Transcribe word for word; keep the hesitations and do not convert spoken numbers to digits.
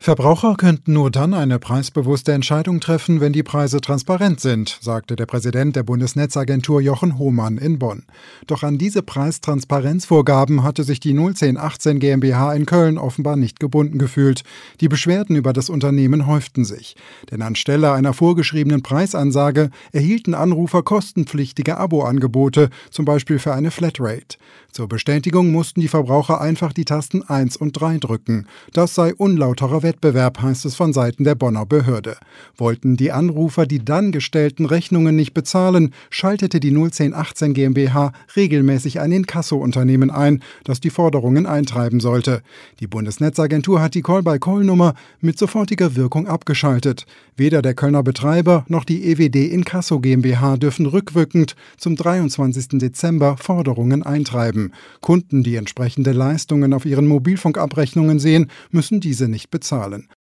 Verbraucher könnten nur dann eine preisbewusste Entscheidung treffen, wenn die Preise transparent sind, sagte der Präsident der Bundesnetzagentur Jochen Hohmann in Bonn. Doch an diese Preistransparenzvorgaben hatte sich die null zehn achtzehn GmbH in Köln offenbar nicht gebunden gefühlt. Die Beschwerden über das Unternehmen häuften sich. Denn anstelle einer vorgeschriebenen Preisansage erhielten Anrufer kostenpflichtige Abo-Angebote, zum Beispiel für eine Flatrate. Zur Bestätigung mussten die Verbraucher einfach die Tasten eins und drei drücken. Das sei unlauterer Wettbewerb, heißt es von Seiten der Bonner Behörde. Wollten die Anrufer die dann gestellten Rechnungen nicht bezahlen, schaltete die null zehn achtzehn GmbH regelmäßig ein Inkasso-Unternehmen ein, das die Forderungen eintreiben sollte. Die Bundesnetzagentur hat die Call-by-Call-Nummer mit sofortiger Wirkung abgeschaltet. Weder der Kölner Betreiber noch die E W D Inkasso GmbH dürfen rückwirkend zum dreiundzwanzigsten Dezember Forderungen eintreiben. Kunden, die entsprechende Leistungen auf ihren Mobilfunkabrechnungen sehen, müssen diese nicht bezahlen.